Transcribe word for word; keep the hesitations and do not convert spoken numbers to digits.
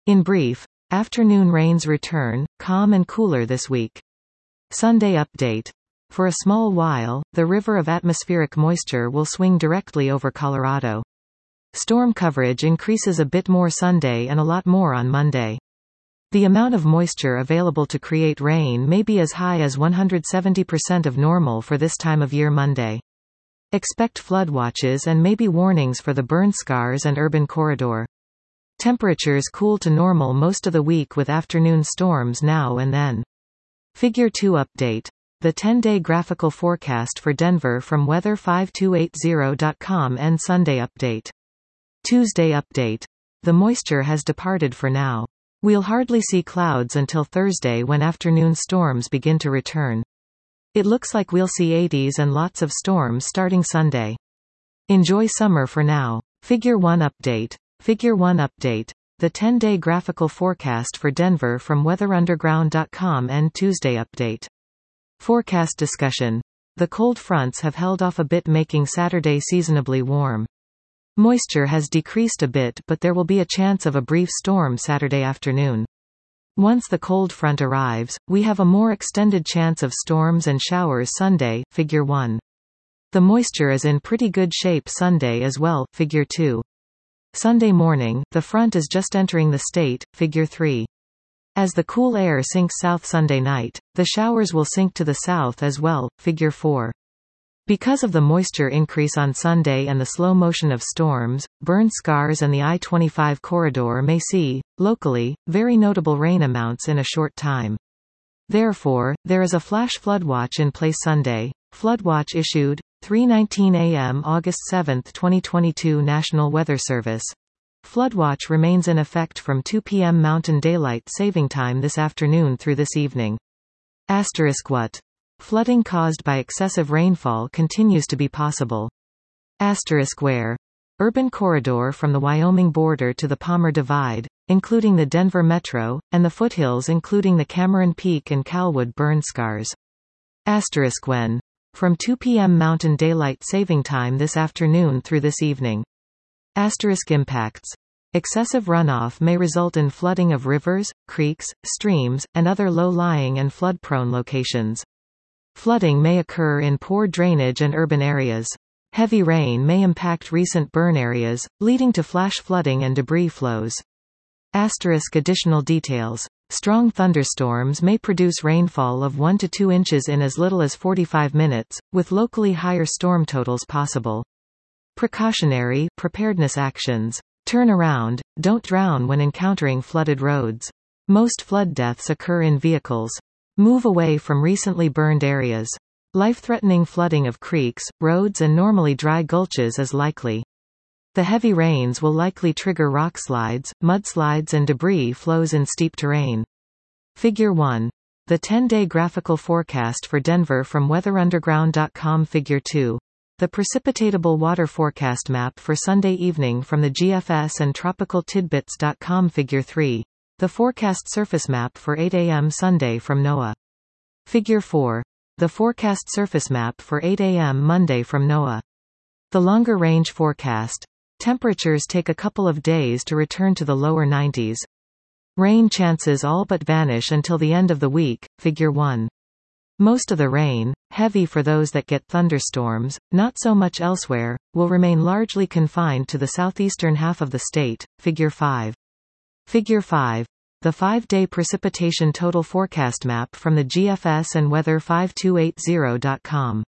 In brief, afternoon rains return, calm and cooler this week. Sunday update. For a small while, the river of atmospheric moisture will swing directly over Colorado. Storm coverage increases a bit more Sunday and a lot more on Monday. The amount of moisture available to create rain may be as high as one hundred seventy percent of normal for this time of year Monday. Expect flood watches and maybe warnings for the burn scars and urban corridor. Temperatures cool to normal most of the week with afternoon storms now and then. Figure two update. The ten-day graphical forecast for Denver from weather five two eight zero dot com and Sunday update. Tuesday update. The moisture has departed for now. We'll hardly see clouds until Thursday when afternoon storms begin to return. It looks like we'll see eighties and lots of storms starting Sunday. Enjoy summer for now. Figure one update. Figure one update. The ten-day graphical forecast for Denver from weather underground dot com and Tuesday update. Forecast discussion. The cold fronts have held off a bit, making Saturday seasonably warm. Moisture has decreased a bit, but there will be a chance of a brief storm Saturday afternoon. Once the cold front arrives, we have a more extended chance of storms and showers Sunday, Figure one. The moisture is in pretty good shape Sunday as well, Figure two. Sunday morning, the front is just entering the state, Figure three. As the cool air sinks south Sunday night, the showers will sink to the south as well, Figure four. Because of the moisture increase on Sunday and the slow motion of storms, burn scars and the I twenty-five corridor may see, locally, very notable rain amounts in a short time. Therefore, there is a flash flood watch in place Sunday. Flood watch issued, three nineteen a m August seventh twenty twenty-two National Weather Service. Flood watch remains in effect from two p m Mountain Daylight Saving Time this afternoon through this evening. Asterisk what? Flooding caused by excessive rainfall continues to be possible. Asterisk where? Urban corridor from the Wyoming border to the Palmer Divide, including the Denver Metro, and the foothills including the Cameron Peak and Calwood burn scars. Asterisk when? From two p m Mountain Daylight Saving Time this afternoon through this evening. Asterisk impacts. Excessive runoff may result in flooding of rivers, creeks, streams, and other low-lying and flood-prone locations. Flooding may occur in poor drainage and urban areas. Heavy rain may impact recent burn areas, leading to flash flooding and debris flows. Asterisk additional details. Strong thunderstorms may produce rainfall of one to two inches in as little as forty-five minutes, with locally higher storm totals possible. Precautionary, preparedness actions. Turn around, don't drown when encountering flooded roads. Most flood deaths occur in vehicles. Move away from recently burned areas. Life-threatening flooding of creeks, roads and normally dry gulches is likely. The heavy rains will likely trigger rock slides, mudslides and debris flows in steep terrain. Figure one. The ten-day graphical forecast for Denver from weather underground dot com. Figure two. The precipitatable water forecast map for Sunday evening from the G F S and tropical tidbits dot com. Figure three. The forecast surface map for eight a m Sunday from NOAA. Figure four. The forecast surface map for eight a m Monday from NOAA. The longer range forecast. Temperatures take a couple of days to return to the lower nineties. Rain chances all but vanish until the end of the week, Figure one. Most of the rain, heavy for those that get thunderstorms, not so much elsewhere, will remain largely confined to the southeastern half of the state, Figure five. Figure five. The five-day precipitation total forecast map from the G F S and weather five two eight zero dot com.